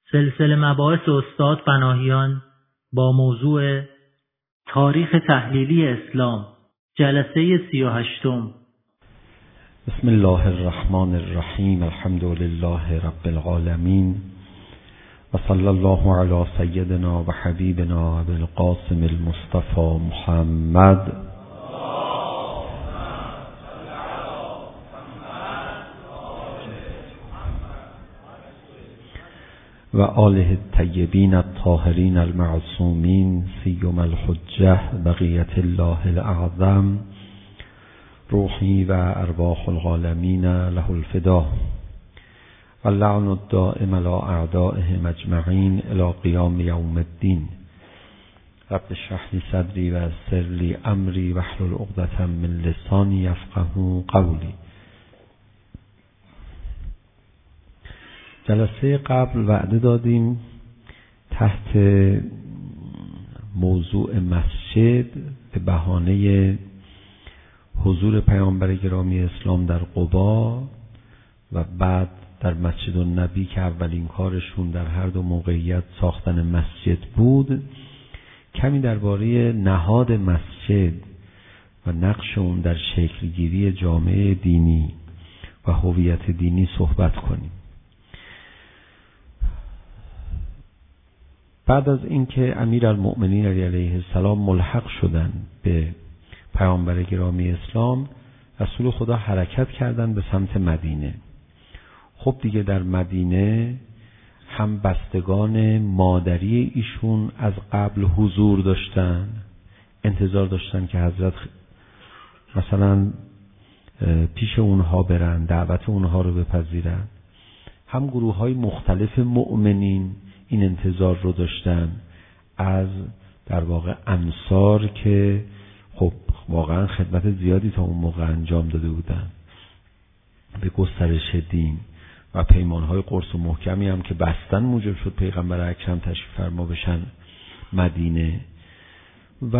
سلسله مباحث استاد پناهیان با موضوع تاریخ تحلیلی اسلام، جلسه 38. بسم الله الرحمن الرحیم. الحمد لله رب العالمین و صلی الله علی سیدنا و حبیبنا ابی القاسم المصطفى محمد و آله الطیبین الطاهرین المعصومین سیما الحجة بقیة الله الاعظم روحی و ارواح العالمین له الفدا و اللعن الدائم علی اعدائهم اجمعین الی قیام یوم الدین. رب اشرح لی صدری و یسر لی امری واحلل عقدة من لسانی یفقهوا قولی. جلسه قبل وعده دادیم تحت موضوع مسجد به بهانه حضور پیامبر گرامی اسلام در قبا و بعد در مسجد النبی که اولین کارشون در هر دو موقعیت ساختن مسجد بود، کمی درباره نهاد مسجد و نقش اون در شکلگیری جامعه دینی و هویت دینی صحبت کنیم. بعد از اینکه امیرالمؤمنین علیه السلام ملحق شدن به پیامبر گرامی اسلام، رسول خدا حرکت کردن به سمت مدینه. خب دیگه در مدینه هم بستگان مادری ایشون از قبل حضور داشتن، انتظار داشتن که حضرت مثلا پیش اونها برن، دعوت اونها رو بپذیرن. هم گروه های مختلف مؤمنین این انتظار رو داشتن از در واقع انصار که خب واقعا خدمت زیادی تا اون موقع انجام داده بودن به گسترش دین و پیمانهای قرص و محکمی هم که بستن موجب شد پیغمبر اکرم تشریف فرما بشن مدینه. و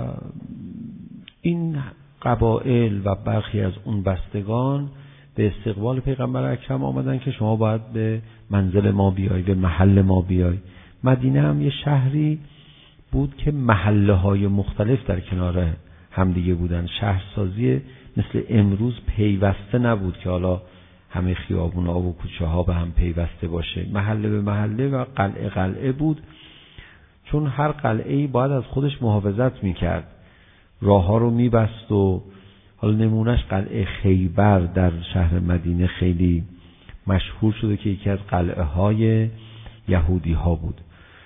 این قبایل و برخی از اون بستگان به استقبال پیغمبر اکرم آمدن که شما باید به منزل ما بیای، به محل ما بیای. مدینه هم یه شهری بود که محله های مختلف در کنار همدیگه بودن. شهرسازی مثل امروز پیوسته نبود که حالا همه خیابون ها و کوچه ها به هم پیوسته باشه. محله به محله و قلعه قلعه بود، چون هر قلعه‌ای باید از خودش محافظت میکرد، راه ها رو میبست. و حالا نمونش قلعه خیبر در شهر مدینه خیلی مشهور شده که یکی از قلعه های یهودی ها بود.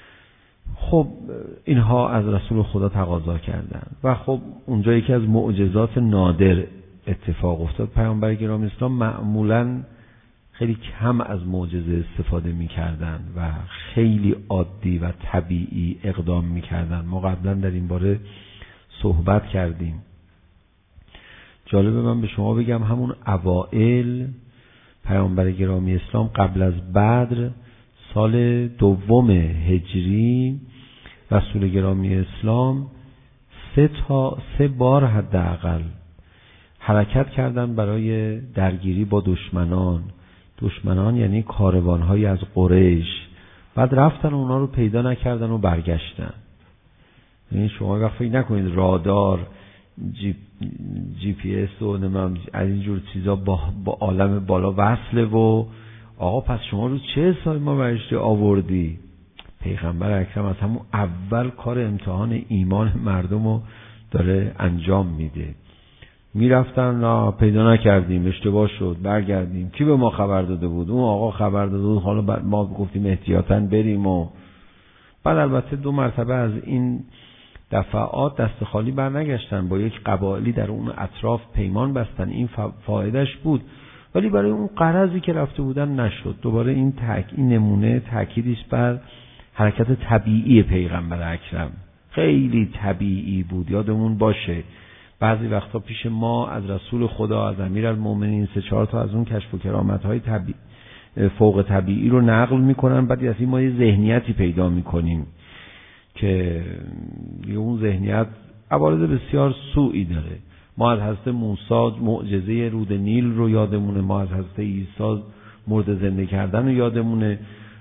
خب اینها از رسول خدا تقاضا کردن و خب اونجا یکی از معجزات نادر اتفاق افتاد. پیامبر گرامی اسلام معمولاً خیلی کم از معجزه استفاده می‌کردن و خیلی عادی و طبیعی اقدام می‌کردن. ما قبلا در این باره صحبت کردیم. جالبه من به شما بگم همون اوائل پیامبر گرامی اسلام قبل از بدر سال 2 هجری رسول گرامی اسلام 3 بار حداقل حرکت کردن برای درگیری با دشمنان یعنی کاروان‌های از قریش. بعد رفتن اونا رو پیدا نکردن و برگشتن. یعنی شما وقت فکر نکنید رادار جی پی اس و از اینجور چیزا با عالم بالا وصله و آقا پس شما رو چه سال ما برشته آوردی؟ پیغمبر اکرم از همون اول کار امتحان ایمان مردم رو داره انجام میده. میرفتن نه پیدا نکردیم، اشتباه شد، برگردیم. کی به ما خبر داده بود؟ اون آقا خبر داده بود، حالا ما گفتیم احتیاطاً بریم. و بعد البته 2 مرتبه از این دفعات دست خالی بر نگشتن، با یک قبایلی در اون اطراف پیمان بستن. این فایدهش بود، ولی برای اون غرضی که رفته بودن نشد. دوباره این نمونه تأکیدش بر حرکت طبیعی پیغمبر اکرم. خیلی طبیعی بود. یادمون باشه بعضی وقتا پیش ما از رسول خدا، از امیرالمؤمنین 3-4 تا از اون کشف و کرامت‌های فوق طبیعی رو نقل میکنن، بعد از این ما یه ذهنیتی پیدا میکنیم که اون ذهنیت عوارض بسیار سوئی داره. ما از حضرت موسی معجزه رود نیل رو یادمونه، ما از حضرت عیسی مرده زنده کردن رو یادمونه،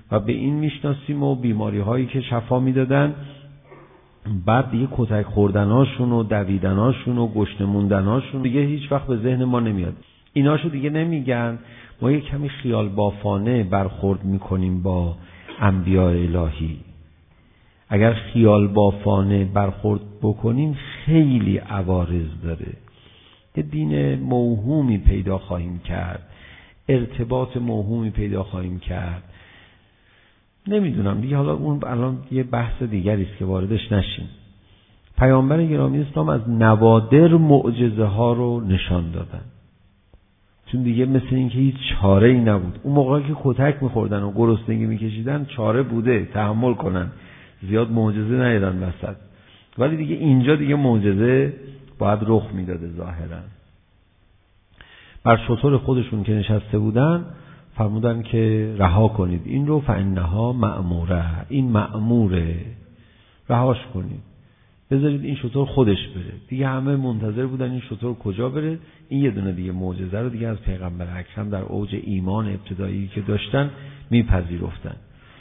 و به این میشناسیم و بیماری هایی که شفا میدادن. بعد دیگه کتک خوردناشون و دویدناشون و گشنه موندناشون دیگه هیچ وقت به ذهن ما نمیاد. ایناشو دیگه نمیگن. ما یه کمی خیال بافانه برخورد میکنیم با انبیاء الهی. اگر خیال بافانه برخورد بکنیم خیلی عوارض داره. یه دین موهومی پیدا خواهیم کرد، ارتباط موهومی پیدا خواهیم کرد. نمیدونم دیگه، حالا اون الان یه بحث دیگری است که واردش نشیم. پیامبر گرامی اسلام از نوادر معجزه ها رو نشان دادن، چون دیگه مثل این که هیچ چاره ای نبود. اون موقعی که کتک میخوردن و گرسنگی میکشیدن چاره بوده، تحمل کنن، زیاد معجزه ندیدن وسط. ولی دیگه اینجا دیگه معجزه باید رخ میداده ظاهرا. بر شتر خودشون که نشسته بودن فرمودن که رها کنید این رو، فانها مأموره، این مأموره، رهاش کنید، بذارید این شتر خودش بره. دیگه همه منتظر بودن این شتر کجا بره. این یه دونه دیگه معجزه رو دیگه از پیغمبر اکرم در اوج ایمان ابتدایی که داشتن میپذیرفتن.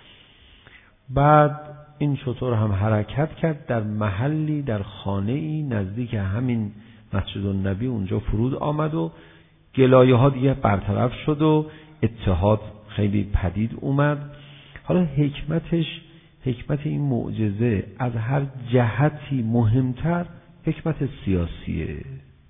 بعد این شتر هم حرکت کرد در محلی، در خانه‌ای نزدیک همین مسجد النبی اونجا فرود آمد و گلایه ها دیگه برطرف شد و اتحاد خیلی پدید اومد. حالا حکمت این معجزه از هر جهتی مهمتر حکمت سیاسیه.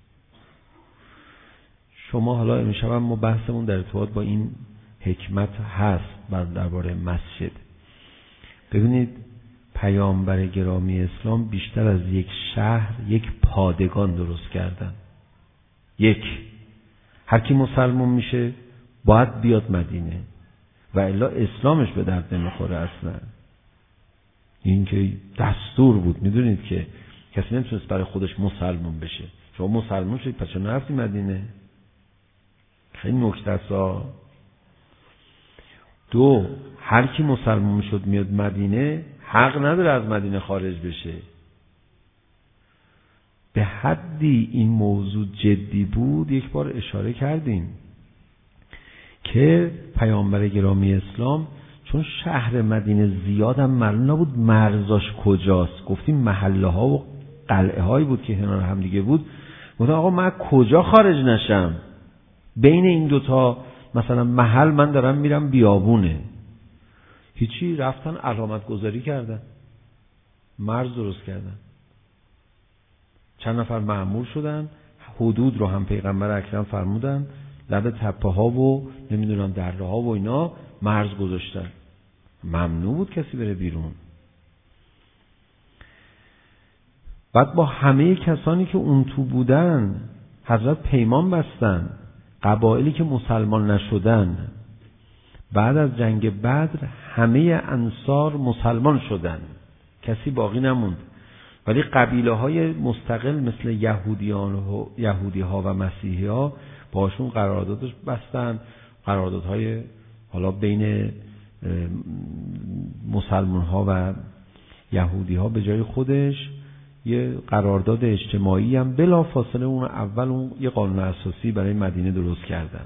شما حالا امشب ما بحثمون در ارتباط با این حکمت هست درباره مسجد. ببینید پیامبر گرامی اسلام بیشتر از یک شهر یک پادگان درست کردن. هر کی مسلمان میشه باید بیاد مدینه و الا اسلامش به درد نمیخوره اصلا. این که دستور بود. میدونید که کسی نمیتونست برای خودش مسلمان بشه. شما مسلمان شدید پس چرا نرفتی مدینه؟ خیلی نکته است. دو، هر کی مسلمان شد میاد مدینه حق نداره از مدینه خارج بشه. به حدی این موضوع جدی بود، یک بار اشاره کردیم که پیامبر گرامی اسلام چون شهر مدینه زیاد هم معلوم نبود مرزاش کجاست، گفتیم محله ها و قلعه هایی بود که کنار هم دیگه بود. گفتم آقا من کجا خارج نشم؟ بین این دوتا مثلا محل من دارم میرم بیابونه. هیچی، رفتن علامت گذاری کردن، مرز درست کردن، چند نفر مأمور شدن، حدود رو هم پیغمبر اکرم فرمودن، لب تپه ها و نمیدونم دره ها و اینا مرز گذاشتن. ممنوع بود کسی بره بیرون. بعد با همه کسانی که اون تو بودن حضرت پیمان بستن. قبایلی که مسلمان نشدن بعد از جنگ بدر همه انصار مسلمان شدن، کسی باقی نموند. ولی قبیله های مستقل مثل یهودی ها و مسیحی ها باشون قرارداد بستن. قراردادهای حالا بین مسلمان ها و یهودی ها به جای خودش یه قرارداد اجتماعی هم بلا فاصله اون اول اون یه قانون اساسی برای مدینه درست کردن.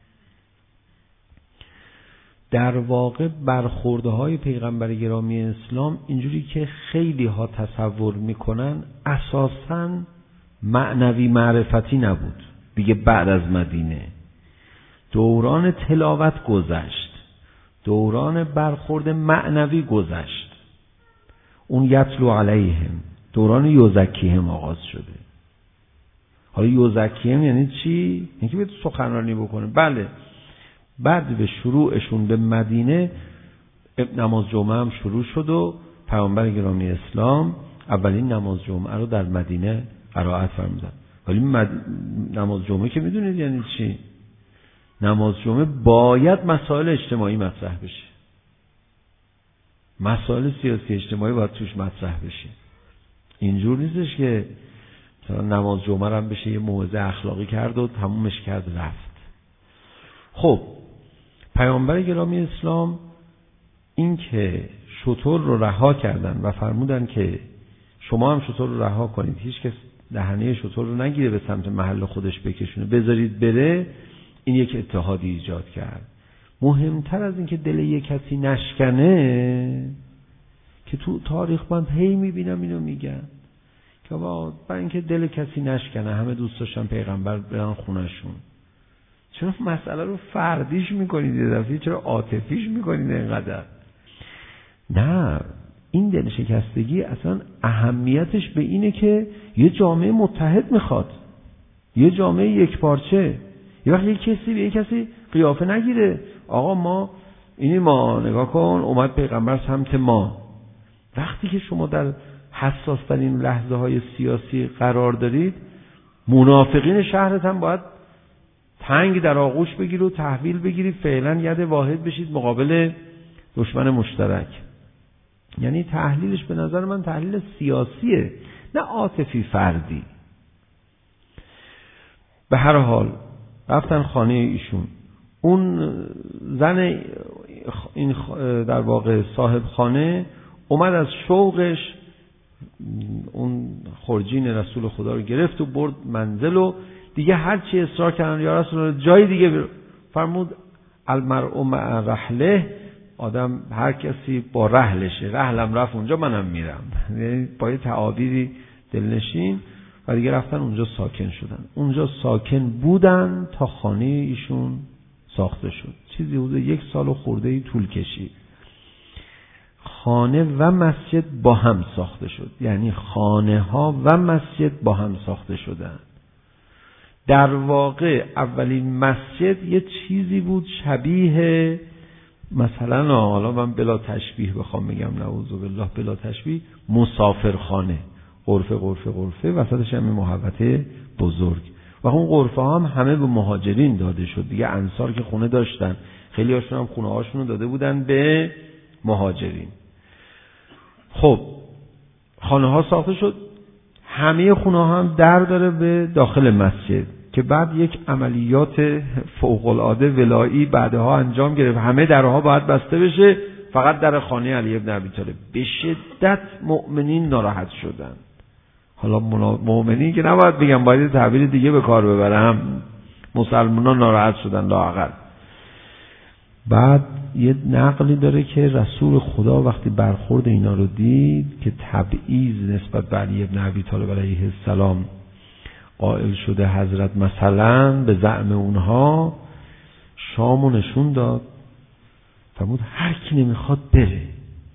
در واقع برخوردهای پیغمبر گرامی اسلام اینجوری که خیلی ها تصور میکنن اساساً معنوی معرفتی نبود. دیگه بعد از مدینه دوران تلاوت گذشت، دوران برخورد معنوی گذشت، اون یتلو علیهم، دوران یزکیهم آغاز شده. حالا یزکیهم یعنی چی؟ یعنی که بیاد سخنرانی بکنه. بله، بعد به شروعشون به مدینه نماز جمعه هم شروع شد و پیامبر گرامی اسلام اولین نماز جمعه رو در مدینه قرائت فرمودن. ولی نماز جمعه که میدونید یعنی چی؟ نماز جمعه باید مسائل اجتماعی مطرح بشه، مسائل سیاسی اجتماعی باید توش مطرح بشه. اینجور نیستش که مثلا نماز جمعه هم بشه یه موعظه اخلاقی کرد و تمومش کرد رفت. خب پیامبر گرامی اسلام این که شتر رو رها کردن و فرمودن که شما هم شتر رو رها کنید، هیچ کس دهنه شتر رو نگیره به سمت محل خودش بکشونه، بذارید بره، این یک اتحادی ایجاد کرد. مهمتر از این که دل یک کسی نشکنه، که تو تاریخ من هی میبینم اینو میگن که با اینکه دل کسی نشکنه، همه دوست داشتن پیغمبر برن خونشون. چرا مسئله رو فردیش میکنید یه دفعه؟ چرا عاطفیش میکنید اینقدر؟ نه، این دل شکستگی اصلا اهمیتش به اینه که یه جامعه متحد میخواد، یه جامعه یک پارچه. یه وقت یه کسی به یه کسی قیافه نگیره، آقا ما اینی، ما نگاه کن اومد پیغمبر سمت ما. وقتی که شما در حساس ترین لحظه های سیاسی قرار دارید، منافقین شهرت هم باید تنگ در آغوش بگیری و تحویل بگیری، فعلا ید واحد بشید مقابل دشمن مشترک. یعنی تحلیلش به نظر من تحلیل سیاسیه، نه عاطفی فردی. به هر حال رفتن خانه ایشون. اون زن، این در واقع صاحب خانه، اومد از شوقش اون خرجین رسول خدا رو گرفت و برد منزل و دیگه هرچی اصرار کردن یا رسول الله جای دیگه فرمود المرء مع رحله، آدم هر کسی با رحلشه، رحلم رفت اونجا منم میرم. یعنی با یه تعابیری دلنشین. و دیگه رفتن اونجا ساکن شدن. اونجا ساکن بودن تا خانه ایشون ساخته شد. چیزی حدود 1 سال خورده طول کشید. خانه و مسجد با هم ساخته شد. یعنی خانه ها و مسجد با هم ساخته شدن. در واقع اولین مسجد یه چیزی بود شبیه، مثلا حالا من بلا تشبیه بخوام بگم، نعوذ بالله، بلا تشبیه، مسافرخانه، غرفه وسطش هم محوطه بزرگ. و اون غرفه ها هم همه به مهاجرین داده شد دیگه. انصار که خونه داشتن، خیلی هاشون هم خونه هاشون رو داده بودن به مهاجرین. خب خانه ها ساخته شد، همه خونه ها هم در داره به داخل مسجد که بعد یک عملیات فوق العاده ولایی بعدها انجام گرفت. همه درها باید بسته بشه، فقط در خانه علی ابن ابی طالب. به شدت مؤمنین ناراحت شدن. حالا مؤمنین که نباید بگم، باید تعبیر دیگه به کار ببرم، مسلمانان ناراحت شدن لااقل. بعد یه نقلی داره که رسول خدا وقتی برخورد اینا رو دید که تبعیض نسبت به علی ابن ابی طالب علیه السلام قائل شده حضرت، مثلا به زعم اونها شامو نشون داد، فرمود هر کی نمیخواد بره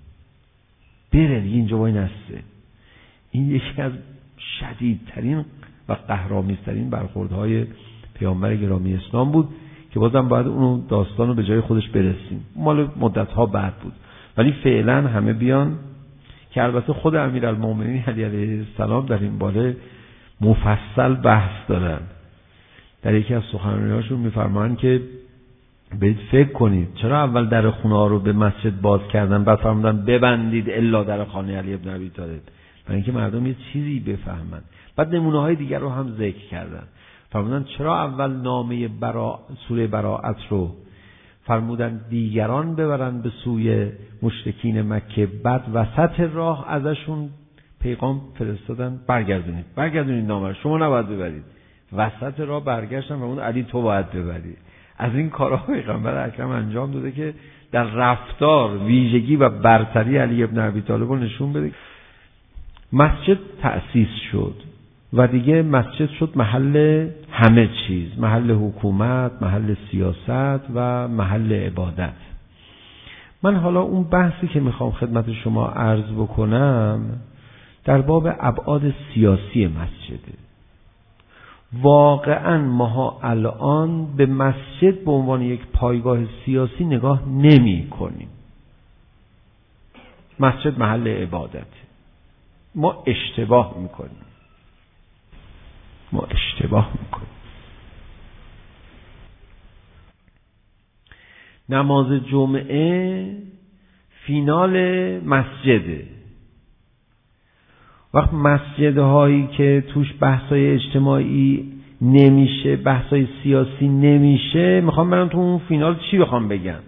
اینجا وای نسته. این یکی از شدیدترین و قهرآمیزترین برخوردهای پیامبر گرامی اسلام بود که بازم باید اونو داستانو به جای خودش برسیم، مال مدتها بعد بود. ولی فعلا همه بیان که البته خود امیرالمومنین علی علیه السلام در این باره مفصل بحث دارن. در یکی از سخنرانی‌هاشون می‌فرمایند که برید فکر کنید چرا اول در خونه ها رو به مسجد باز کردن، بعد فرمودن ببندید الا در خانه علی ابن ابی طالب، برای اینکه مردم یه چیزی بفهمن. بعد نمونه‌های دیگر رو هم ذکر کردن. فرمودن چرا اول نامه سوره براءت رو فرمودن دیگران ببرن به سوی مشرکین مکه، بعد وسط راه ازشون پیغام فرستادن برگردونید نامه رو، شما نباید ببرید. وسط راه برگشتن و اون علی تو باید ببری. از این کارها پیغمبر اکرم انجام داده که در رفتار ویژگی و برتری علی ابن ابی طالب رو نشون بده. مسجد تأسیس شد و دیگه مسجد شد محل همه چیز، محل حکومت، محل سیاست و محل عبادت. من حالا اون بحثی که میخوام خدمت شما عرض بکنم در باب ابعاد سیاسی مسجده. واقعا ماها الان به مسجد به عنوان یک پایگاه سیاسی نگاه نمی کنیم. مسجد محل عبادت. ما اشتباه میکنیم. نماز جمعه فینال مسجده. وقت مسجدهایی که توش بحثای اجتماعی نمیشه، بحثای سیاسی نمیشه، میخوام برم تو اون فینال چی بخوام بگم؟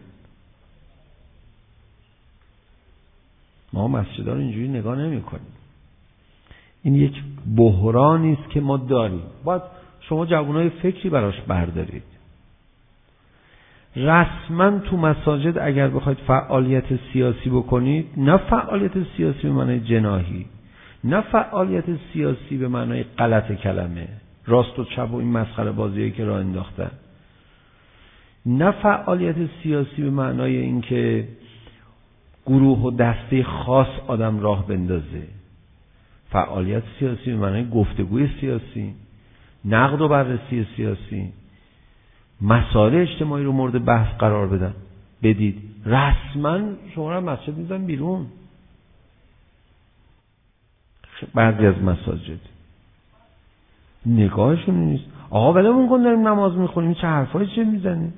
ما مسجدها رو اینجوری نگاه نمی کنیم. این یک بحرانی است که ما داریم. باید شما جوانای فکری براش بردارید. رسما تو مساجد اگر بخواید فعالیت سیاسی بکنید، نه فعالیت سیاسی به معنای جناحی، نه فعالیت سیاسی به معنای غلط کلمه، راست و چپ و این مسخره بازیایی که راه انداختن، نه فعالیت سیاسی به معنای اینکه گروه و دسته خاص آدم راه بندازه. فعالیت سیاسی به معنای گفتگوی سیاسی، نقد و بررسی سیاسی، مسائل اجتماعی رو مورد بحث قرار بدید. رسما شما را مسجد میذارن بیرون. بعضی از مساجد نگاهشون نیست. آقا ولمون کن داریم نماز میخونیم، چه حرفایی چه میزنیم؟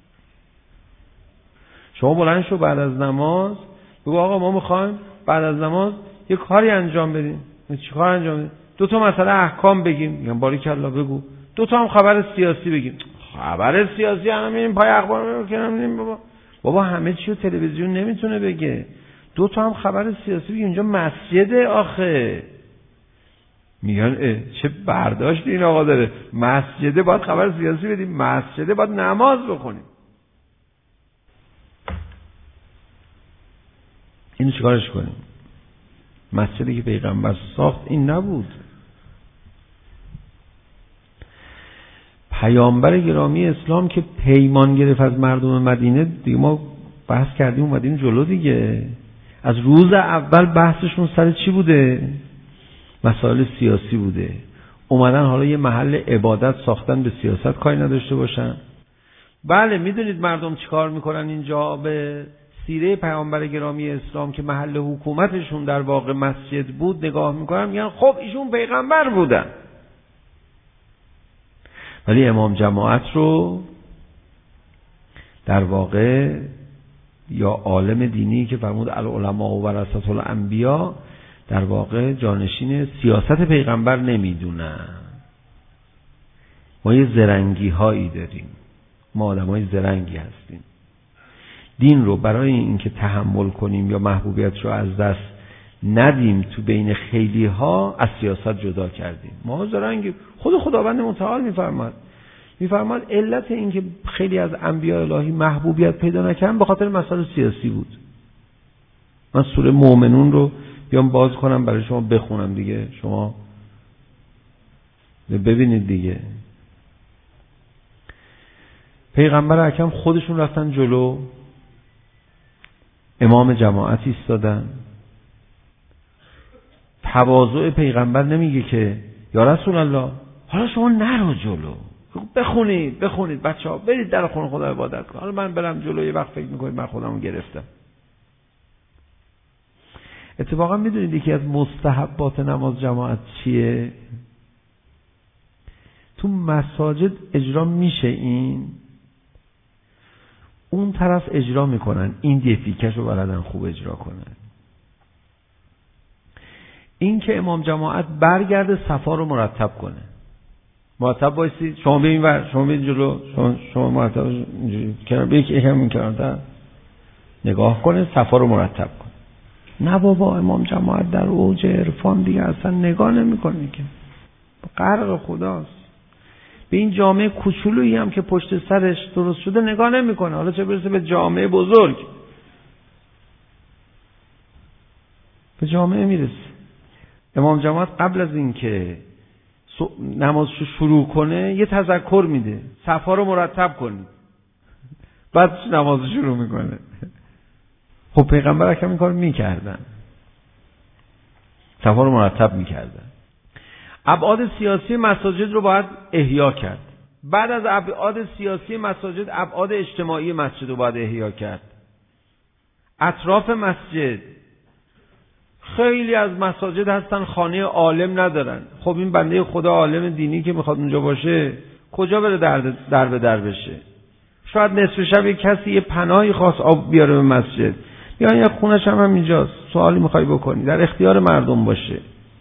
شما بلند شو بعد از نماز بگو آقا ما میخوایم بعد از نماز یه کاری انجام بدیم. چی کار انجام بدیم؟ 2 مسئله احکام بگیم. میگم باریکلا بگو. 2 هم خبر سیاسی بگیم. خبر سیاسی هم میریم پای اخبار میکنیم. بابا همه چی رو تلویزیون نمیتونه بگه. 2 هم خبر سیاسی بگیم. اینجا مسجده آخه. میگن چه برداشت این آقا داره؟ مسجده باید خبر سیاسی بدیم، مسجده باید نماز بخونیم. اینو چیکارش کنیم؟ مسجدی که پیغمبر ساخت این نبود. پیامبر گرامی اسلام که پیمان گرفت از مردم مدینه، دیگه ما بحث کردیم اومدیم جلو دیگه. از روز اول بحثشون سر چی بوده؟ مسائل سیاسی بوده. اومدن حالا یه محل عبادت ساختن، به سیاست کاری نداشته باشن. بله میدونید مردم چیکار میکنن اینجا؟ به سیره پیامبر گرامی اسلام که محل حکومتشون در واقع مسجد بود نگاه میکنن، میگن خب ایشون پیغمبر بودن. ولی امام جماعت رو در واقع یا عالم دینی که فرمود العلماء و ورثة الانبیاء در واقع جانشین سیاست پیغمبر نمیدونن. ما یه زرنگی هایی داریم، ما آدم های زرنگی هستیم. دین رو برای اینکه تحمل کنیم یا محبوبیت رو از دست ندیم تو بین خیلی ها از سیاست جدا کردیم. ما زرنگی. خداوند متعال میفرماد علت اینکه خیلی از انبیاء الهی محبوبیت پیدا نکردن به خاطر مسائل سیاسی بود. من سوره مومنون رو بیام باز کنم برای شما بخونم دیگه، شما ببینید دیگه. پیغمبر اکرم خودشون رفتن جلو، امام جماعت ایستادن. تواضع پیغمبر نمیگه که یا رسول الله حالا شما نرو جلو، بخونید بچه‌ها، برید در خونه خدا عبادت کن، حالا من برم جلو یه وقت فکر میکنید من خودمو گرفتم. اتفاقا میدونید یکی از مستحبات نماز جماعت چیه؟ تو مساجد اجرا میشه، این اون طرف اجرا میکنن، این دیفیکش رو بلدن خوب اجرا کنن. این که امام جماعت برگرده صفا رو مرتب کنه، مرتب بایستید، شما به این ور، شما به این جلو، شما مرتب اینجوری کنار، به یکم کنارتر نگاه کنه، صفا رو مرتب کنه. نه بابا، امام جماعت در اوج عرفان دیگه اصلا نگاه نمیکنه که غرق خداست. به این جامعه کوچولویی هم که پشت سرش درست شده نگاه نمیکنه، حالا چه برسه به جامعه بزرگ. به جامعه میرسه. امام جماعت قبل از این که نمازشو شروع کنه یه تذکر میده، صفا رو مرتب کنید، بعد نماز شروع میکنه. خب پیغمبر اکرم این کار میکردن، صفا رو مرتب میکردن. ابعاد سیاسی مساجد رو باید احیا کرد. بعد از ابعاد سیاسی مساجد ابعاد اجتماعی مسجد رو باید احیا کرد. اطراف مسجد خیلی از مساجد هستن خانه عالم ندارن. خب این بنده خدا عالم دینی که میخواد اونجا باشه کجا بره در به در بشه؟ شاید نصف شب یک کسی یه پناهی خواست آب بیاره به مسجد، یا یک خونش هم اینجاست، سوالی میخوای بکنی، در اختیار مردم باشه.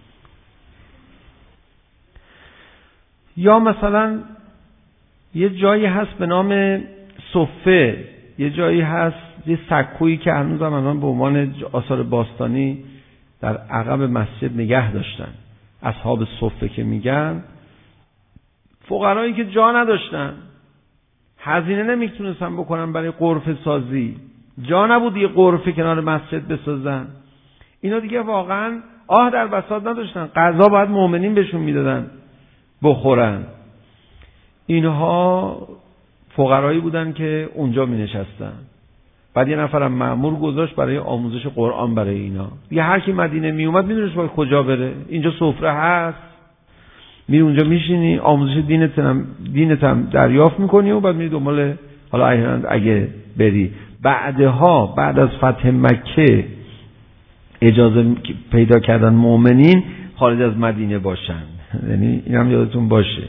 یا مثلا یه جایی هست به نام صفه، یه جایی هست، یه سکویی که هنوز هم الان به عنوان آثار باستانی در عقب مسجد نگه داشتن. اصحاب صفه که میگن فقرایی که جا نداشتن، هزینه نمیتونستن بکنن برای غرفه سازی، جا نبود یه غرفه کنار مسجد بسازن. اینا دیگه واقعا در بساط نداشتن، غذا باید مؤمنین بهشون میدادن بخورن. اینها فقرایی بودن که اونجا می نشستن. بعد یه نفرم مأمور گذاشت برای آموزش قرآن برای اینا. یه هر کی مدینه می اومد میدونست باید کجا بره. اینجا سفره هست، میری اونجا میشینی، آموزش دینت هم دریافت میکنی و بعد میری دنبال حالا اگه بری. بعد از فتح مکه اجازه پیدا کردن مؤمنین خارج از مدینه باشن. یعنی این هم یادتون باشه.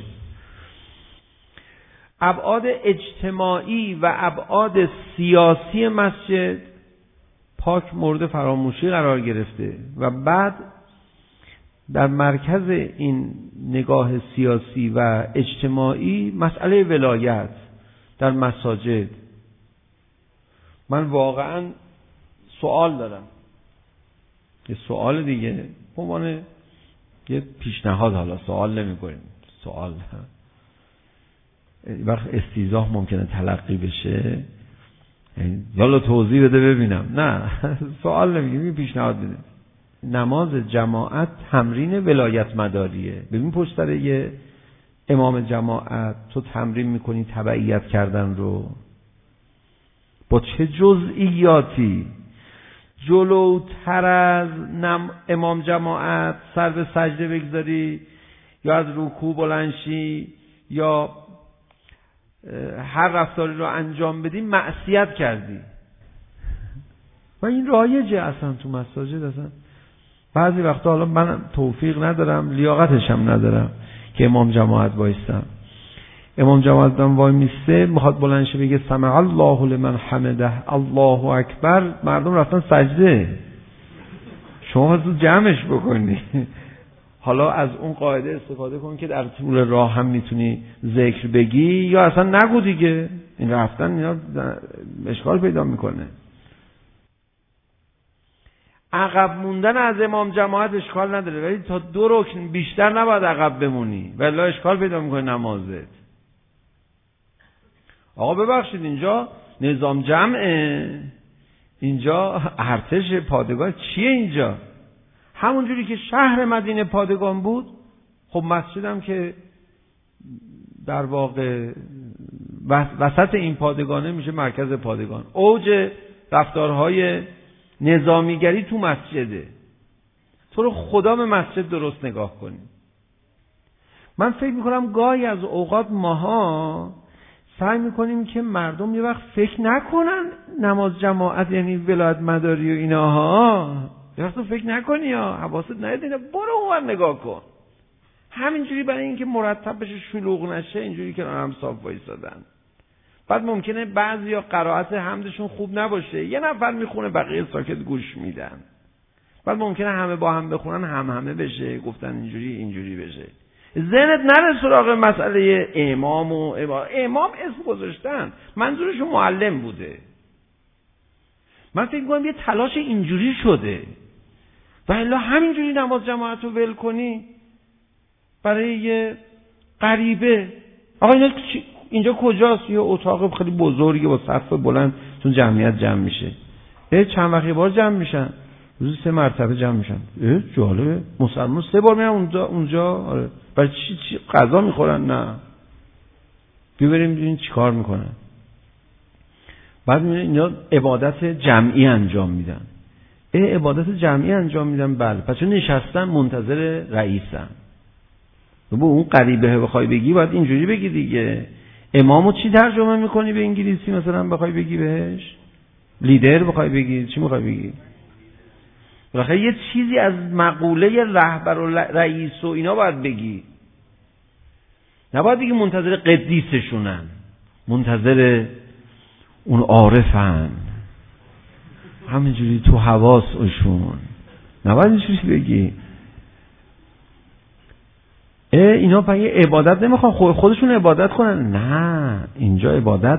ابعاد اجتماعی و ابعاد سیاسی مسجد پاک مورد فراموشی قرار گرفته و بعد در مرکز این نگاه سیاسی و اجتماعی مسئله ولایت در مساجد. من واقعا سوال دارم، یه سوال دیگه به عنوان یه پیشنهاد، حالا سوال نمی‌کنیم، سوال وقت استیضاح ممکنه تلقی بشه، یالا توضیح بده ببینم. نه سوال نمیگیم، این پیشنهاد میده. نماز جماعت تمرین ولایت مداریه. ببین پشت سر یه امام جماعت تو تمرین میکنی تبعیت کردن رو با چه جزئیاتی. جلوتر از امام جماعت سر به سجده بگذاری یا از رکوع بلند شی یا هر رفتاری رو انجام بدی معصیت کردی. و این رایجه اصلا تو مساجد. اصلا بعضی وقتا حالا من توفیق ندارم، لیاقتش هم ندارم که امام جماعت وایستم. امام جماعت هم وای میسته میخواد بلند شه بگه سمع الله لمن حمده الله اکبر، مردم رفتن سجده، شما تو جمعش بکنی. حالا از اون قاعده استفاده کن که در طول راه هم میتونی ذکر بگی یا اصلا نگو دیگه. این رفتن اینا اشکال پیدا میکنه. عقب موندن از امام جماعت اشکال نداره، ولی تا 2 رکن بیشتر نباید عقب بمونی ولی اشکال پیدا میکنه نمازت. آقا ببخشید اینجا نظام جمعه، اینجا ارتش پادگان چیه اینجا؟ همون جوری که شهر مدینه پادگان بود، خب مسجدم که در واقع وسط این پادگانه میشه مرکز پادگان. اوج رفتارهای نظامیگری تو مسجده. تو رو خدا به مسجد درست نگاه کنی. من فکر میکنم گاهی از اوقات ماها سعی میکنیم که مردم یه وقت فکر نکنن نماز جماعت یعنی ولایت مداری و ایناها. یه وقت فکر نکنی یا حواست نیاد اینا، برو اون نگاه کن. همینجوری برای اینکه مرتب بشه شلوغ نشه اینجوری که هم صاف وایسادن. بعد ممکنه بعضیا قرائت حمدشون خوب نباشه، یه نفر میخونه بقیه ساکت گوش میدن. بعد ممکنه همه با هم بخونن همه بشه، گفتن اینجوری بشه. ذهنت نره سراغ مسئله امام و امام اسم گذاشتن، منظورشون معلم بوده. من فکر می‌کنم یه تلاش اینجوری شده و الا همینجوری نماز جماعت رو ول کنی برای یه غریبه. آقا اینجا کجاست؟ یه اتاق خیلی بزرگه با سقف بلند، چون جمعیت جمع میشه. چند وقت یه بار جمع میشن، روزی 3 مرتبه جمع میشن. جالبه، مسلمان 3 بار میرن اونجا. آره برای چی غذا میخورن؟ نه ببینیم ببین چیکار میکنن. بعد میبینید اینا عبادت جمعی انجام میدن. عبادت جمعی انجام میدن، بله، پس چون نشستن منتظر رئیسن. با اون غریبه بخوای بگی باید اینجوری بگی دیگه. امامو چی ترجمه میکنی به انگلیسی مثلا بخوای بگی بهش؟ لیدر بخوای بگی چی میخوای بگی؟ بخوای یه چیزی از مقوله رهبر و رئیس و اینا باید بگی. نباید بگی منتظر قدیسشونن، منتظر اون عارفن، همینجوری تو حواسشون. نباید اینجوری بگی. اینا برای عبادت نمیخوان خودشون عبادت کنن. نه، اینجا عبادت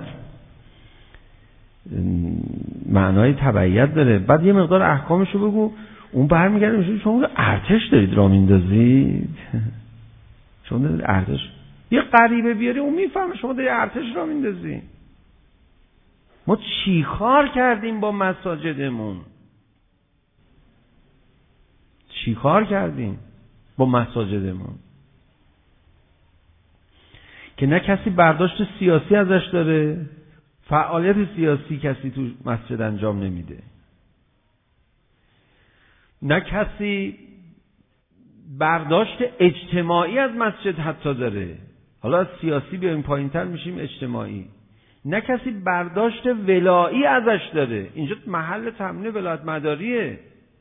معنای تبعیت داره. بعد یه مقدار احکامشو بگو. اون برمیگرده میشه شما ارتش دارید راه میندازید. شما دارید ارتش. یه غریبه بیاری اون میفهمه شما داری ارتش را میندازی. ما چی کار کردیم با مساجدمون؟ چی کار کردیم با مساجدمون که نه کسی برداشت سیاسی ازش داره، فعالیت سیاسی کسی تو مسجد انجام نمیده، نه کسی برداشت اجتماعی از مسجد حتی داره. حالا از سیاسی بیایم پایین‌تر میشیم اجتماعی. نه کسی برداشت ولایی ازش داره. اینجا محل تمرین ولایت مداریه.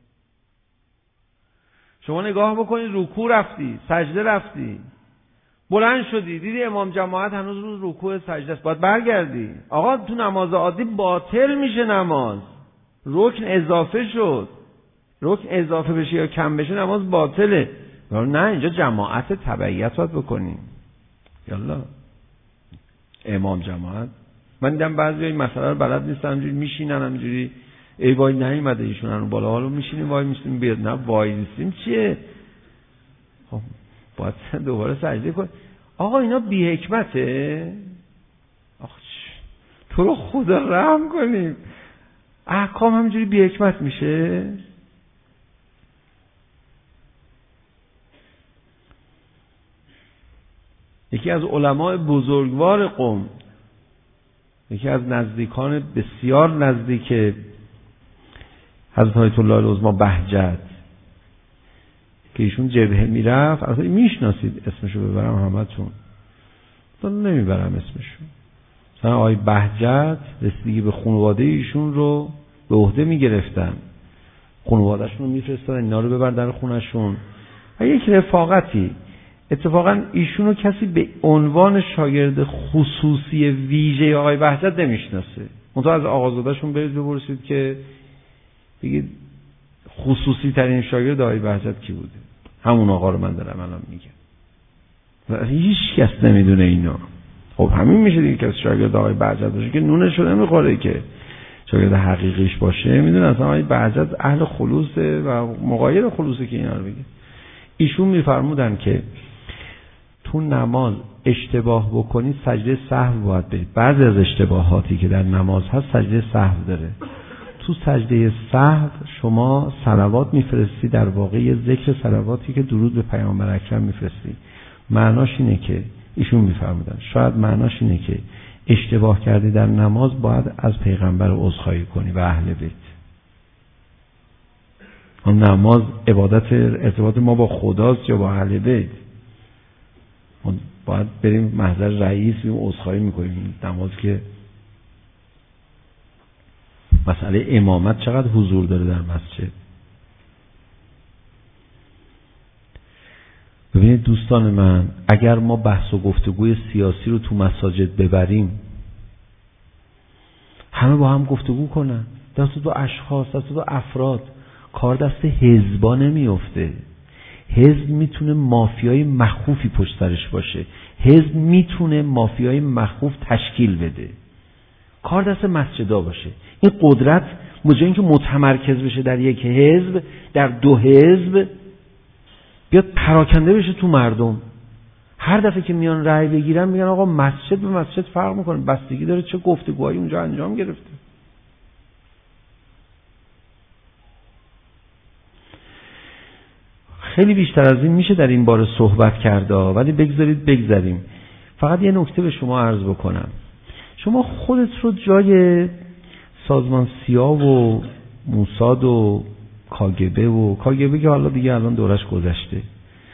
شما نگاه بکنید، رکوع رفتی، سجده رفتی، بلند شدی دیدی امام جماعت هنوز روز رکوع سجده است، باید برگردی. آقا تو نماز عادی باطل میشه نماز، رکن اضافه شد. رکن اضافه بشه یا کم بشه نماز باطله. نه اینجا جماعت تبعیت باید بکنیم. یالا امام جماعت. من دیدم بعضی این مسئله رو بلد نیستن، همینجوری میشینن، همینجوری ای وای نیومده ایشون رو بالا، حالا میشینیم وای میشینیم بیاد، نه وای نیستیم چیه؟ خب باید دوباره سجده کن. آقا اینا بی حکمته. آخ تو رو خدا رحم کنیم، احکام همینجوری بی حکمت میشه؟ یکی از علماء بزرگوار قم، یکی از نزدیکان بسیار نزدیک حضرت آیت الله العظمی بهجت که ایشون جبهه میرفت، اصلا میشناسید اسمشو ببرم همتون؟ نمیبرم اسمشو. مثلا آقای بهجت رسیدگی به خانواده ایشون رو به عهده میگرفتن، خانواده‌شون رو میفرستادن اینا رو ببر در خونه‌شون و یک رفاقتی. اتفاقا ایشون رو کسی به عنوان شاگرد خصوصی ویژه آقای بهجت نمیشناسه. منتها از آقازاده‌شون برید بپرسید که بگید خصوصی ترین شاگرد آقای بهجت کی بوده، همون آقا رو من دارم الان میگم و هیچ کس نمیدونه اینا. خب همین میشه دیگه، کسی شاگرد آقای بهجت باشه که نونش رو نمیخوره، که شاگرد حقیقیش باشه میدونه اصلا آقای بهجت اهل خلوصه و مغایر خلوصه که اینا رو بگه. ایشون میفرمودن که تو نماز اشتباه بکنی سجده سهو باید برید. بعضی از اشتباهاتی که در نماز هست سجده سهو داره. تو سجده سهو شما صلوات میفرستی، در واقع یه ذکر صلواتی که درود به پیامبر اکرم میفرستی. معناش اینه که ایشون میفرمودن شاید معناش اینه که اشتباه کردی در نماز باید از پیغمبر عذرخواهی کنی و اهل بیت. اون نماز عبادت ارتباط ما با خداست یا با اهل بیت؟ باید بریم محضر رئیس بیم عذرخواهی میکنیم. نماز که مسئله امامت چقدر حضور داره در مسجد. ببینید دوستان من، اگر ما بحث و گفتگوی سیاسی رو تو مساجد ببریم، همه با هم گفتگو کنن، دست دو اشخاص، دست دو افراد، کار دست حزبا نمیفته. حزب میتونه مافیای مخوفی پشت سرش باشه، حزب میتونه مافیای مخوف تشکیل بده، کار دست مسجدا باشه. این قدرت بجای اینکه متمرکز بشه در یک حزب، در دو حزب، بیاد پراکنده بشه تو مردم. هر دفعه که میان رأی بگیرن میگن آقا مسجد به مسجد فرق میکنه، بستگی داره چه گفتگوهایی اونجا انجام گرفته. خیلی بیشتر از این میشه در این باره صحبت کرده، ولی بگذارید بگذاریم. فقط یه نکته به شما عرض بکنم. شما خودت رو جای سازمان سیا و موساد و کاگبه که حالا دیگه الان دورش گذشته،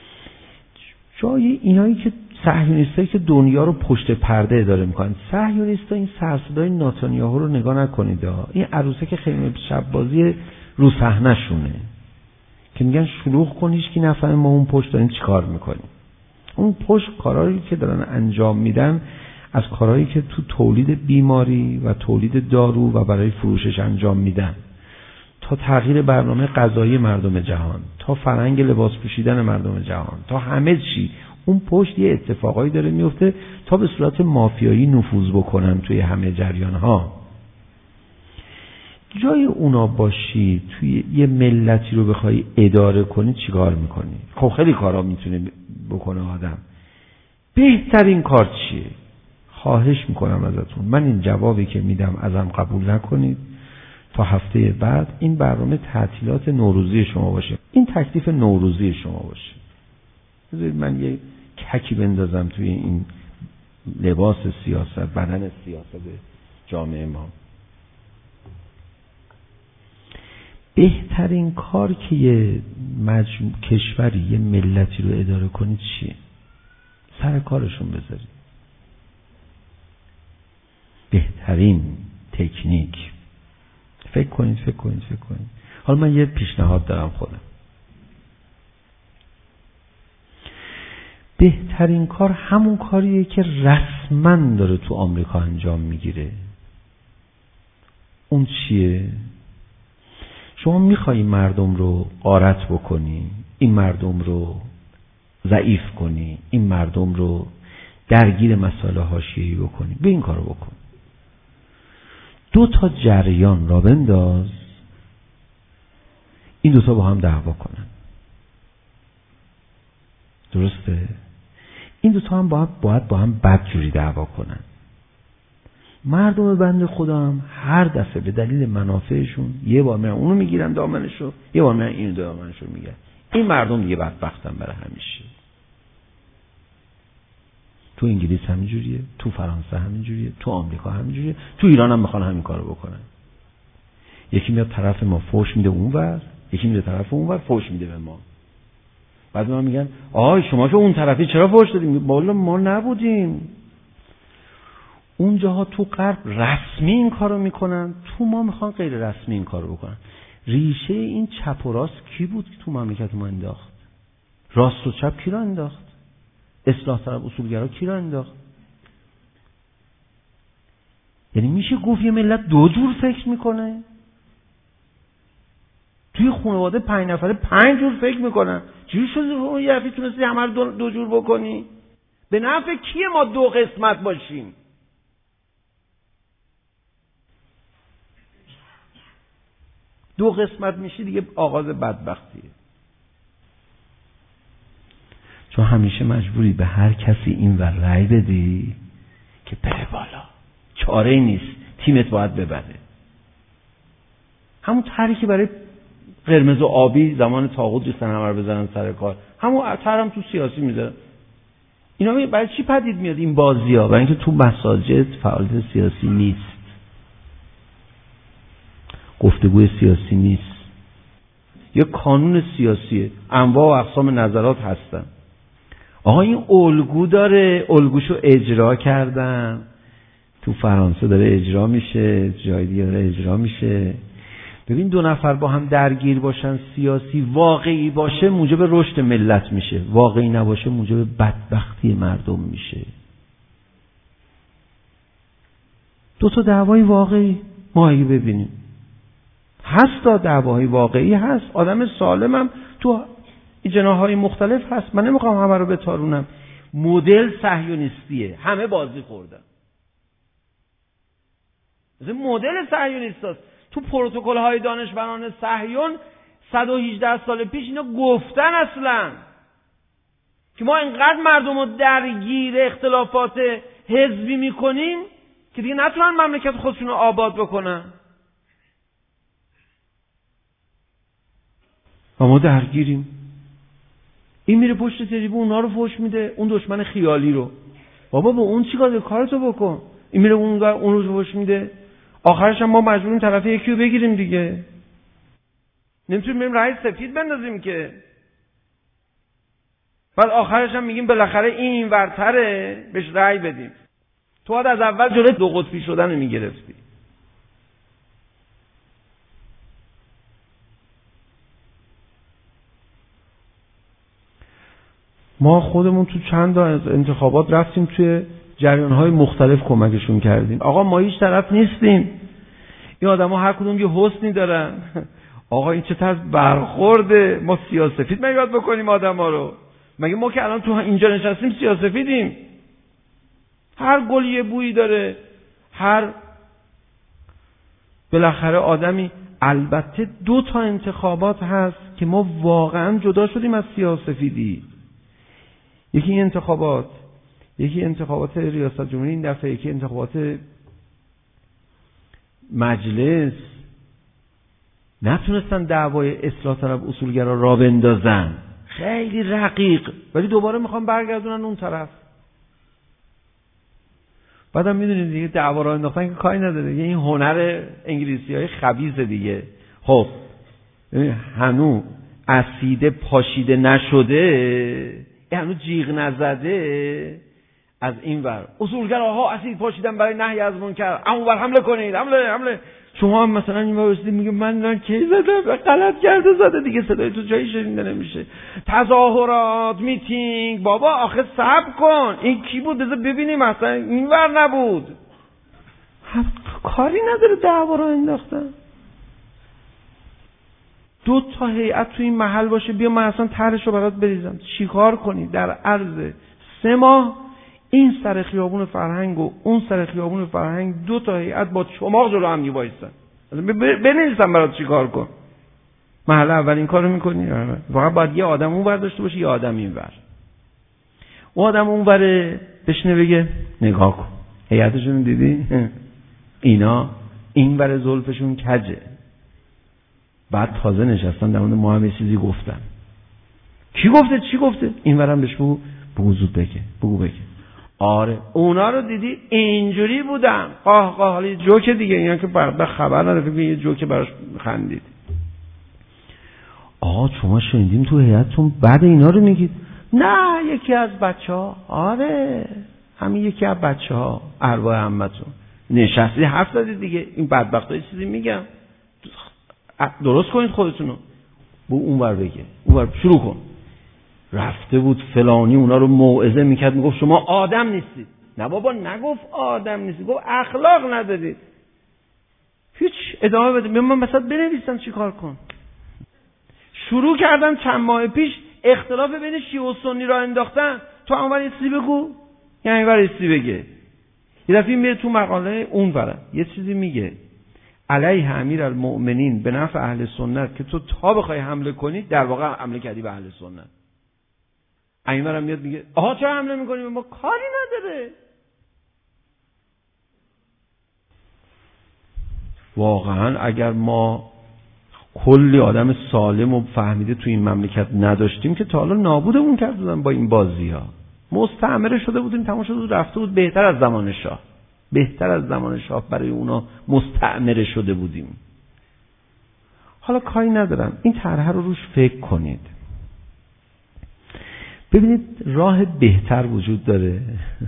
جای اینایی که صهیونیستایی که دنیا رو پشت پرده اداره میکنن. صهیونیستا این سرصدای نتانیاهو رو نگاه نکنید، این عروسه که خیمه شب بازی رو صحنه شونه که میگن شلوغ کن هیچ کی نفهمه ما اون پشت داریم چی کار میکنیم. اون پشت کارهایی که دارن انجام میدن از کارهایی که تو تولید بیماری و تولید دارو و برای فروشش انجام میدن، تا تغییر برنامه غذایی مردم جهان، تا فرهنگ لباس پوشیدن مردم جهان، تا همه چی اون پشت یه اتفاقایی داره میفته تا به صورت مافیایی نفوذ بکنن توی همه جریان ها. جای اونا باشی توی یه ملتی رو بخوای اداره کنی چیکار میکنی؟ خب خیلی کارا میتونه بکنه آدم. بهترین کار چیه؟ خواهش میکنم ازتون، من این جوابی که میدم ازم قبول نکنید. تا هفته بعد این برنامه تعطیلات نوروزی شما باشه، این تکلیف نوروزی شما باشه. بذارید من یه ککی بندازم توی این لباس سیاست، بدن سیاست جامعه ما. بهترین کار که یه کشوری، یه ملتی رو اداره کنید چیه؟ سر کارشون بذارید. بهترین تکنیک. فکر کنید. حالا من یه پیشنهاد دارم خودم. بهترین کار همون کاریه که رسما داره تو آمریکا انجام میگیره. اون چیه؟ شما میخوایی مردم رو غارت بکنی، این مردم رو ضعیف کنی، این مردم رو درگیر مسائل حاشیه‌ای بکنی، به این کارو بکن. 2 جریان را بنداز، این 2 با هم دعوا کنن. درسته؟ این 2 هم باید با هم بدجوری دعوا کنن. مردم بنده خدا هم هر دفعه به دلیل منافعشون یه بار میرن اونو میگیرن دامنشو، یه بار میرن اینو دامنشو میگیرن. این مردم دیگه بدبختن برای همیشه. تو انگلیس همینجوریه، تو فرانسه همینجوریه، تو آمریکا همینجوریه، تو ایران هم میخوان همین کارو بکنن. یکی میاد طرف ما فوش میده اونور، یکی میره طرف اونور فوش میده به ما. بعد ما میگن شما که اون طرفی چرا فوش دادیم؟ والا ما نبودیم. اونجاها تو غرب رسمی این کارو میکنن، تو ما میخوان غیر رسمی این کارو بکنن. ریشه این چپ و راست کی بود که تو مملکت ما انداخت؟ راست و چپ کی را انداخت؟ اصلاح طلب اصولگرا کی را انداخت؟ یعنی میشه گفت یه ملت 2 جور فکر میکنه؟ توی خانواده 5 نفره 5 جور فکر میکنن. چجوری شده اون یه دفعه تونستی همه رو 2 جور بکنی؟ به نفع کیه ما 2 قسمت باشیم؟ دو قسمت میشی دیگه آغاز بدبختیه. چون همیشه مجبوری به هر کسی این ور رأی بدی که بره بالا. چاره نیست، تیمت باید ببره. همون طرحی که برای قرمز و آبی زمان طاغوت ریختن همه رو بزنن سر کار، همون طرح هم تو سیاسی میذارن. اینا برای چی پدید میاد این بازی‌ها؟ برای اینکه تو مساجد فعالیت سیاسی نیست، گفتگوی سیاسی نیست، یه قانون سیاسیه، انواع و اقسام نظرات هستن. آقا این الگو داره، الگوشو اجرا کردن، تو فرانسه داره اجرا میشه، جای دیگه داره اجرا میشه. ببین 2 نفر با هم درگیر باشن، سیاسی واقعی باشه موجب رشد ملت میشه، واقعی نباشه موجب بدبختی مردم میشه. 2 دعوای واقعی ما اگه ببینیم هست، دعواهای واقعی هست، آدم سالمم تو جناح‌های مختلف هست. من نمیخوام همه رو بتارونم. مدل صهیونیستیه، همه بازی خوردن. مثل مدل صهیونیستاست. تو پروتکل‌های دانشوران صهیون 118 سال پیش اینا گفتن اصلا که ما اینقدر مردم رو درگیر اختلافات حزبی میکنیم که دیگه نتونن مملکت خودشون رو آباد بکنن و ما درگیریم. این میره پشت تریبون اونا رو فوش میده، اون دشمن خیالی رو. بابا با اون چیکار؟ کارتو بکن. این میره اون رو فوش میده، آخرش هم ما مجبوریم طرف یکی رو بگیریم دیگه. نمیتونیم بریم رای سفید بندازیم که. بعد آخرش هم میگیم بالاخره این ورتره بهش رای بدیم. تو باید از اول جلوی 2 قطبی شدن میگرفتی. ما خودمون تو چند تا از انتخابات رفتیم توی جریان‌های مختلف کمکشون کردیم. آقا ما هیچ طرف نیستیم. این آدم‌ها هر کدوم یه حسنی دارن. آقا این چه طرز برخورده؟ ما سیاه‌سفید ما یاد بکنیم آدم‌ها رو. مگه ما که الان تو اینجا نشستیم سیاه‌سفیدیم؟ هر گل یه بویی داره. هر بالاخره آدمی. البته 2 انتخابات هست که ما واقعا جدا شدیم از سیاه‌سفیدی. یکی این انتخابات، یکی انتخابات ریاست جمهوری این دفعه، یکی انتخابات مجلس، نتونستن دعوای اصلاح طلب اصولگرا را بندازن، خیلی رقیق، ولی دوباره میخوان برگردونن اون طرف. بعدم میدونید دیگه دعوا را انداختن که کاری نداره، این هنر انگلیسی‌های خبیث دیگه. خب هنوز اسیده پاشیده نشده، هنوز جیغ نزده، از این ور اصولگراها اسید پاشیدن برای نهی از منکر، اونور حمله کنید، حمله. شما هم مثلا این ور رسیدید میگه من کی زدم، غلط کرده زده دیگه، صدای تو جایی شنیده نمیشه. تظاهرات، میتینگ، بابا آخه صبر کن، این کی بود بذار ببینیم، مثلا این ور نبود، کاری نداره دعوا رو انداختن. 2 تا هیئت تو این محل باشه، بیا من اصلا طرحش رو برات بریزم، چیکار کنی در عرض 3 ماه این سر خیابون فرهنگ و اون سر خیابون فرهنگ 2 تا هیئت با چماق جلو هم میوایسن، بنویسم برات چیکار کن. محل اول این کارو میکنی، فقط باید یه آدم اون ور داشته باشه، یه آدم این ور. اون آدم اون ور بشینه بگه نگاه کن هیئتشون دیدی اینا این ور زلفشون کجه، بعد تازه نشستن در مورد ما هم یه چیزی گفتن. کی گفته چی گفته؟ این ورم بهش بگو زود بگه. آره اونا رو دیدی اینجوری بودن، قاه حالا جوک دیگه، اینا که به خبر نداره که یه جوک براش خندید. شما شنیدیم تو هیئتتون بعد اینا رو میگید؟ نه یکی از بچه‌ها، آره همین یکی از بچه‌ها ارواح عمتون نشستی حرف زدید دیگه، این بدبختا یه چیزی میگم، درست کنید خودتونو. اونور بگه، اونور شروع کن. رفته بود فلانی اونا رو موعظه میکرد، میگفت شما آدم نیستید. نه بابا نگفت آدم نیستید، گفت اخلاق ندارید. هیچ ادامه بده، من مثلا بنویسم چی کار کن. شروع کردن چند ماه پیش اختلاف بین شیعه و سنی را انداختن، تو اونور یه چیزی بگو، یعنی اینور یه چیزی بگه. یه دفعه میره تو مقاله اونور یه چیزی میگه علیه امیرالمؤمنین به نفع اهل سنت، که تو تا بخوای حمله کنی در واقع حمله کردی به اهل سنت. اینورم میاد میگه چرا حمله میکنی؟ ما کاری نداره. واقعا اگر ما کلی آدم سالم و فهمیده تو این مملکت نداشتیم که تا حالا نابودمون کردن با این بازی ها. مستعمره شده بودیم، تمام شده بود، رفته بود. بهتر از زمان شاه برای اونا مستعمره شده بودیم. حالا کاری ندارم، این طرح رو روش فکر کنید. ببینید راه بهتر وجود داره.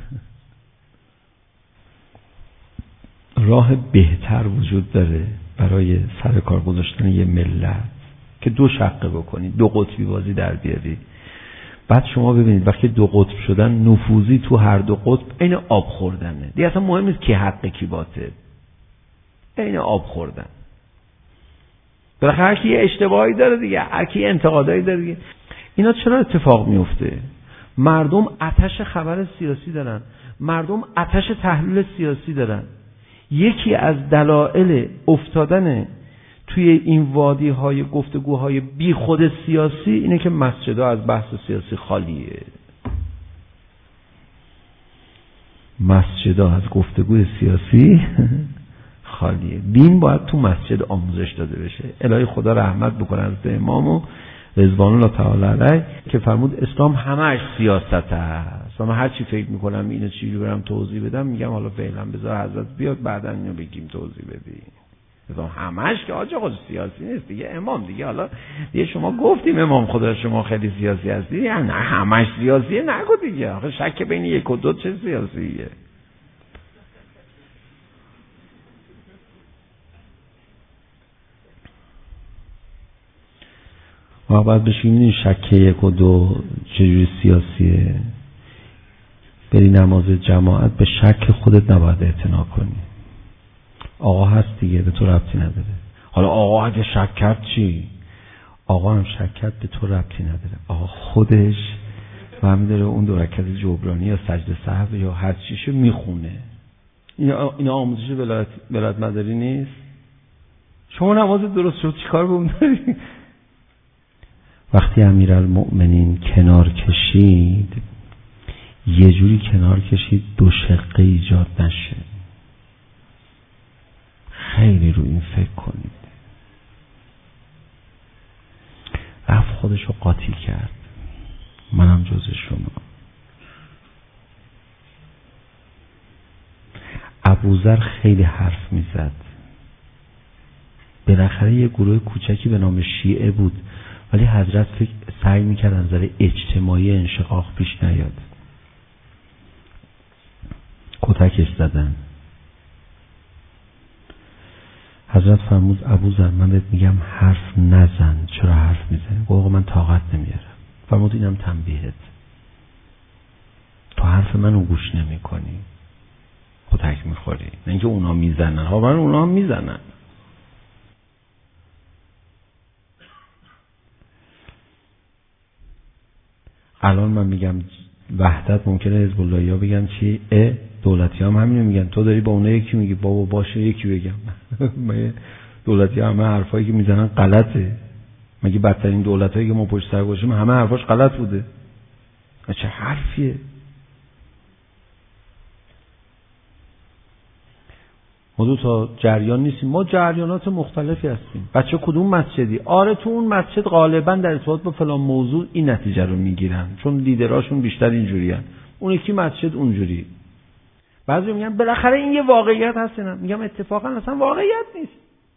راه بهتر وجود داره برای سر کار گذاشتن یه ملت که 2 شقه بکنی، 2 قطبی بازی در بیاری. بعد شما ببینید وقتی 2 قطب شدن، نفوذی تو هر 2 قطب عین آب خوردنه دیگه. اصلا مهم نیست کی حق کی باطل، عین آب خوردن. بالاخره هر کی یه اشتباهی داره دیگه، هر کی انتقادایی داره دیگه. اینا چرا اتفاق میفته؟ مردم آتش خبر سیاسی دارن، مردم آتش تحلیل سیاسی دارن. یکی از دلایل افتادن توی این وادی‌های گفتگوهای بی خود سیاسی اینه که مسجدها از بحث سیاسی خالیه. مسجدها از گفتگوی سیاسی خالیه. دین باید تو مسجد آموزش داده بشه. الهی خدا رحمت بکنه از امامو رضوان الله تعالی علیه که فرمود اسلام همش سیاست است. من هر چی فکر میکنم اینو چیزی برام توضیح بدم، میگم حالا فعلا بذار حضرت بیاد بعدن اینو بگیم توضیح بدی. اسلام همش که آقا سیاسی نیست دیگه، امام دیگه. حالا دیگه شما گفتیم امام خدا شما خیلی سیاسی هستی، یعنی نه همش سیاسیه، نگو دیگه. آخه شک بین 1 و 2 چه سیاسیه؟ ما باید بشیم این شک 1 و 2 چجوری سیاسیه. بری نماز جماعت، به شک خودت نباید اعتنا کنی. آقا هست دیگه، به تو ربطی نداره. حالا آقا اگه شک کرد چی؟ آقا هم شک کرد، به تو ربطی نداره. آقا خودش فهمی داره اون 2 رکعت جبرانی یا سجده سهو یا هر چیشو میخونه. اینا آموزش ولایت مداری نیست؟ شما نماز درست شد چیکار به اون داری؟ وقتی امیرالمؤمنین کنار کشید، یه جوری کنار کشید دو شقه ایجاد نشه. خیلی رو این فکر کنید. رفت خودش رو قاطی کرد. منم جز شما. ابوذر خیلی حرف میزد. بالاخره یه گروه کوچکی به نام شیعه بود، ولی حضرت سعی میکرد از نظر اجتماعی انشقاق پیش نیاد. کتکش زدن. حضرت فرمود ابوذر من بهت میگم حرف نزن، چرا حرف میزنی؟ آقا من طاقت نمیارم. فرمود اینم تنبیهت، تو حرف منو گوش نمیکنی، کتک میخوری. نه اینکه اونا میزنن، ها من اونا هم میزنن. الان من میگم وحدت، ممکنه حزب اللهیا بگن چی؟ دولتی هم همینو میگن. تو داری با اونا یکی میگی بابا باشه یکی بگم. دولتی همه حرفایی که میزنن غلطه. مگه بدترین دولتایی که ما پشت سر گذاشتیم همه حرفاش غلط بوده؟ چه حرفیه؟ ما دو تا جریان نیستیم، ما جریانات مختلفی هستیم. بچه کدوم مسجدی؟ آره تو اون مسجد غالبا در ارتباط با فلان موضوع این نتیجه رو میگیرن، چون لیدراشون بیشتر اینجوریان. اون یکی مسجد اونجوری. بعضی میگن بالاخره این یه واقعیت هستن. میگم اتفاقا اصلا واقعیت نیست.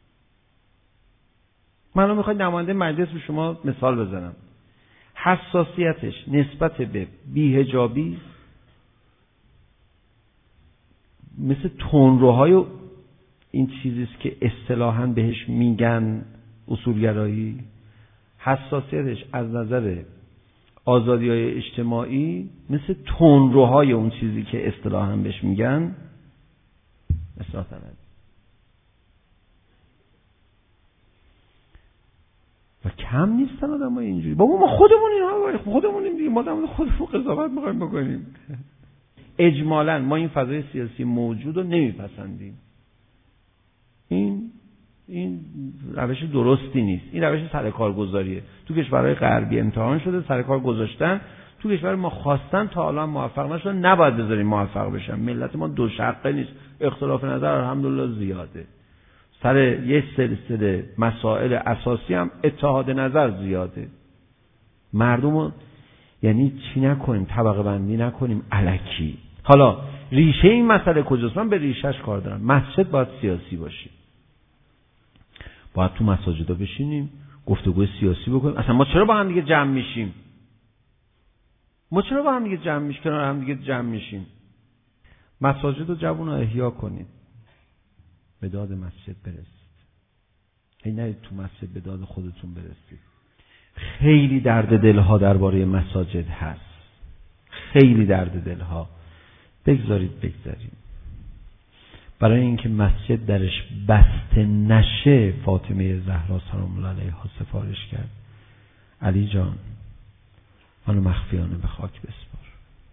من الان میخوام نماینده مجلس به شما مثال بزنم. حساسیتش نسبت به بی‌حجابی مثل تندروهای این چیزیست که اصطلاحاً بهش میگن اصولگرایی. حساسیتش از نظر آزادی‌های اجتماعی مثل تندروهای اون چیزی که اصطلاحاً بهش میگن اصلاح طلبی. و کم نیستن آدمای اینجوری. بابا ما خودمونیم دیگه، ما در خودمون قضاوت می‌خوایم بکنیم. اجمالاً ما این فضای سیاسی موجود رو نمیپسندیم. این روش درستی نیست. این روش سرکارگذاریه. تو کشورهای غربی امتحان شده، سرکار گذاشتن. تو کشور ما خواستن، تا الان موفق نشدن، نباید بذاریم موفق بشن. ملت ما دو شقه نیست. اختلاف نظر الحمدلله زیاده. سر یه سلسله مسائل اساسی هم اتحاد نظر زیاده. مردم یعنی چی نکنیم؟ طبقه بندی نکنیم الکی. حالا ریشه این مسئله کجاست؟ من به ریشهش کار دارم. مسجد باید سیاسی باشه. باید تو مساجد بشینیم گفتگوی سیاسی بکنیم. اصلا ما چرا با هم دیگه جمع میشیم؟ کنار هم دیگه جمع میشیم. مساجد رو جوونا احیا کنید. به داد مسجد برسید. این نرید تو مسجد به داد خودتون برسید. خیلی درد دلها درباره مساجد هست. خیلی درد دلها. بگذاریم. برای اینکه مسجد درش بسته نشه، فاطمه زهرا سلام الله علیها سفارش کرد علی جان منو مخفیانه به خاک بسپار.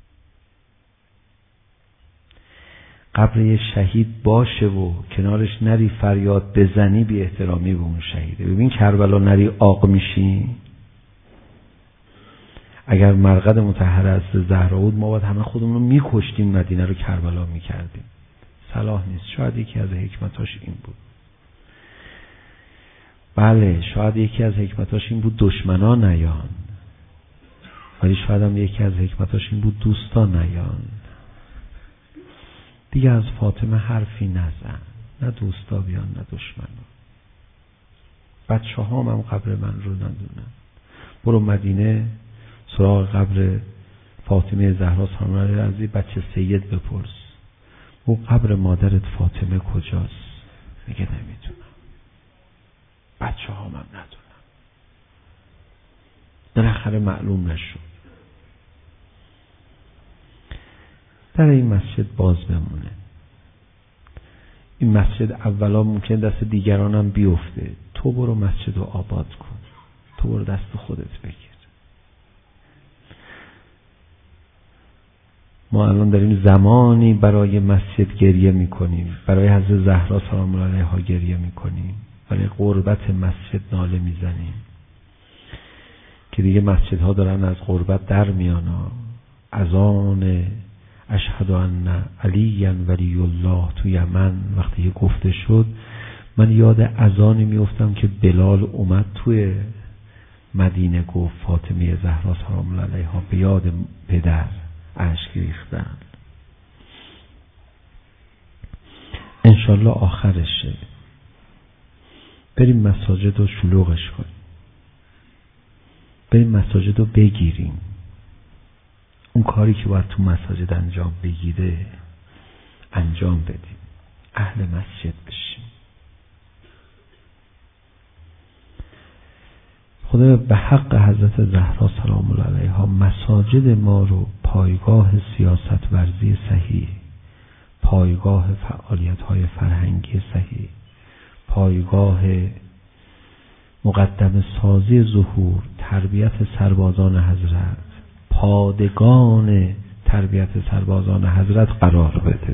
قبر یه شهید باشه و کنارش نری فریاد بزنی، بی احترامی به اون شهیده. ببین کربلا نری آق میشی. اگر مرقد مطهر از زهرا بود ما باید همه خودمون رو میکشتیم، مدینه رو کربلا میکردیم. صلاح نیست. شاید یکی از حکمتاش این بود. بله شاید یکی از حکمتاش این بود دشمنا نیان، ولی شاید هم یکی از حکمتاش این بود دوستا نیان. دیگه از فاطمه حرفی نزن، نه دوستا بیان نه دشمنا. بچه هم قبر من رو ندونن. برو مدینه سراغ قبر فاطمه زهرا سلام الله علیها از بچه سید بپرس او قبر مادرت فاطمه کجاست؟ میگه نمیدونم. بچه هم ندونم. بالاخره معلوم نشد. در این مسجد باز بمونه. این مسجد اولا ممکن دست دیگرانم بیفته. تو برو مسجد رو آباد کن. تو برو دست خودت بگیر. ما الان داریم زمانی برای مسجد گریه میکنیم، برای حضرت زهرا سلام الله علیها گریه میکنیم، برای غربت مسجد ناله میزنیم که دیگه مسجدها دارن از غربت در میان. اذان اشهد ان علی ولی الله تو یمن وقتی گفته شد، من یاد اذانی میافتم که بلال اومد توی مدینه گفت فاطمه زهرا سلام الله علیها به یاد پدر اشک ریختن. انشالله آخرشه. بریم مساجد رو شلوغش کنیم، بریم مساجد رو بگیریم، اون کاری که باید تو مساجد انجام بگیره انجام بدیم، اهل مسجد بشیم. خدا به حق حضرت زهرا سلام الله علیها مساجد ما رو پایگاه سیاست ورزی صحیح، پایگاه فعالیت های فرهنگی صحیح، پایگاه مقدم سازی ظهور، تربیت سربازان حضرت، پادگان تربیت سربازان حضرت قرار بده.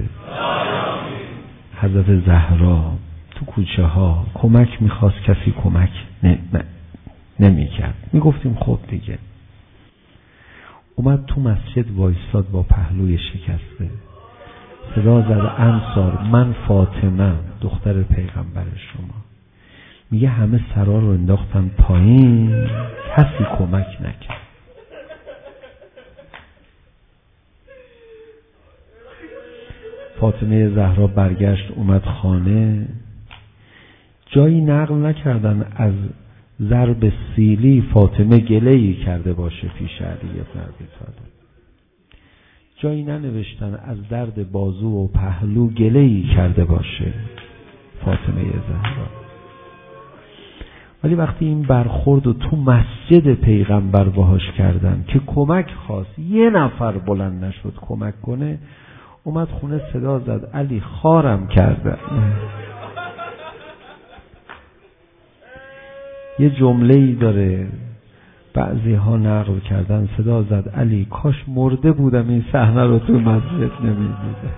حضرت زهرا تو کوچه ها کمک میخواست، کسی کمک نمیکرد. میگفتیم خب دیگه. اومد تو مسجد وایستاد با پهلوی شکسته، صدا زد انصار من فاطمه دختر پیغمبر شما. میگه همه سرا رو انداختن پایین، کسی کمک نکرد. فاطمه زهرا برگشت اومد خانه، جایی نقل نکردن از ضرب سیلی فاطمه گله‌ای کرده باشه پیش علی بن ابی طالب، جایی ننوشتن از درد بازو و پهلو گله‌ای کرده باشه فاطمه زهرا. ولی وقتی این برخورد و تو مسجد پیغمبر باهاش کردن که کمک خواست، یه نفر بلند نشد کمک کنه، اومد خونه صدا زد علی خارم کرده. یه جمله‌ای داره بعضی ها نقل کردن، صدا زد علی کاش مرده بودم این صحنه رو تو مسجد نمی‌دیدم.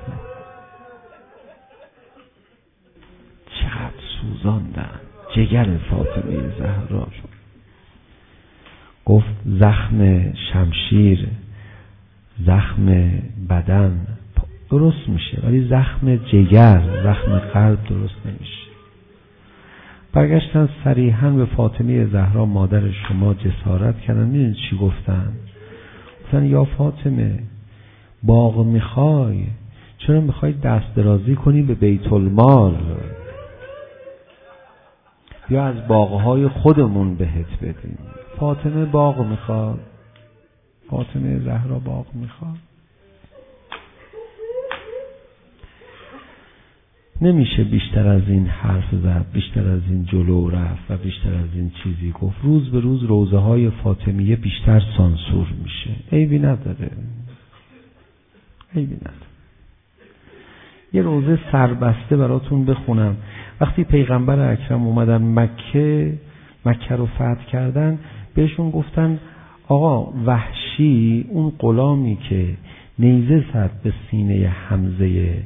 چقدر سوزاندن جگر فاطمه زهرا شد. گفت زخم شمشیر، زخم بدن درست میشه ولی زخم جگر، زخم قلب درست نمیشه. برگشتن صریحاً به فاطمه زهرا مادر شما جسارت کردن. میدونید چی گفتن؟ گفتن یا فاطمه باغ میخوای، چرا میخوای دست درازی کنی به بیت المال؟ یا از باغهای خودمون بهت بدیم. فاطمه باغ میخواد، فاطمه زهرا باغ میخواد. نمیشه بیشتر از این حرف زد، بیشتر از این جلو رفت و بیشتر از این چیزی گفت. روز به روز روزه های فاطمیه بیشتر سانسور میشه. عیبی نداره، عیبی نداره. یه روزه سربسته براتون بخونم. وقتی پیغمبر اکرم اومدن مکه رو فتح کردن، بهشون گفتن آقا وحشی اون غلامی که نیزه زد به سینه حمزه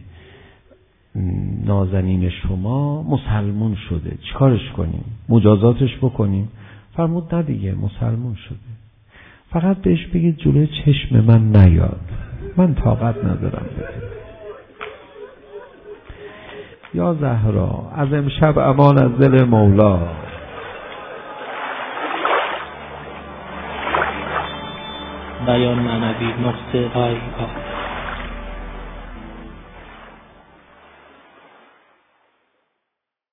نازنین شما مسلمون شده، چیکارش کنیم؟ مجازاتش بکنیم؟ فرمود نه دیگه مسلمون شده، فقط بهش بگید جلوی چشم من نیاد، من طاقت ندارم بده. یا زهرا از امشب امان از دل مولا. بیان معنوی نقطه